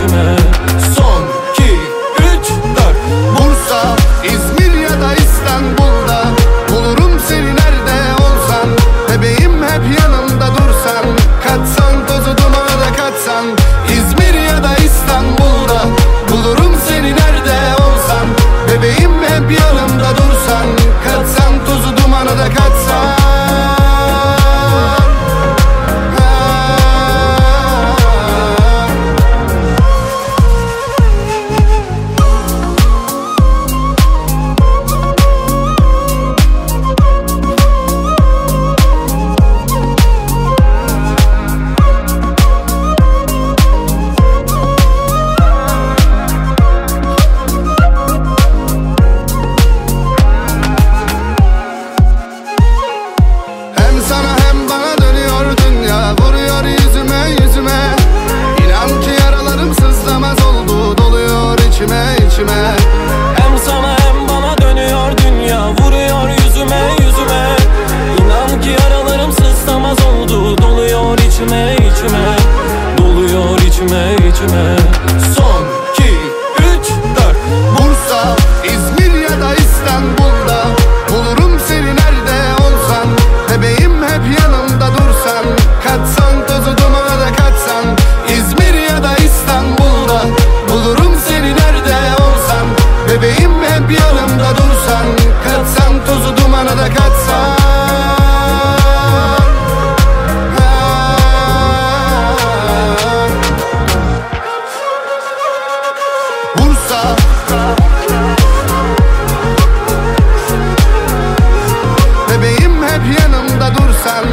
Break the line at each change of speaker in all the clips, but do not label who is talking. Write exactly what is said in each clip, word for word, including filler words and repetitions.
içime. Son iki üç dört.
Bursa, İzmir ya da İstanbul'da bulurum seni nerede olsan. Bebeğim hep yanımda dursan, katsan tozu dumana da katsan. İzmir ya da İstanbul'da bulurum seni nerede olsan. Bebeğim hep yanımda dursan, katsan tozu dumana da katsan.
Hem sana hem bana dönüyor dünya, vuruyor yüzüme yüzüme. İnan ki yaralarım sızlamaz oldu, doluyor içime içime. Doluyor içime içime. Son iki üç dört.
Bursa, İzmir ya da İstanbul'da bulurum seni nerede olsan. Bebeğim hep yanımda dursan, katsan tozu dumana da katsan. İzmir ya da İstanbul'da bulurum seni nerede olsan. Bebeğim hep yanımda dursan, katsan tozu dumana da katsan. Bursa, bebeğim hep yanımda dursan.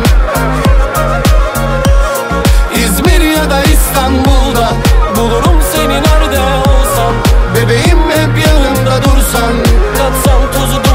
İzmir ya da İstanbul'da
Bulurum seni nerede olsam.
bebeğim hep yanımda dursan.
Katsam tozu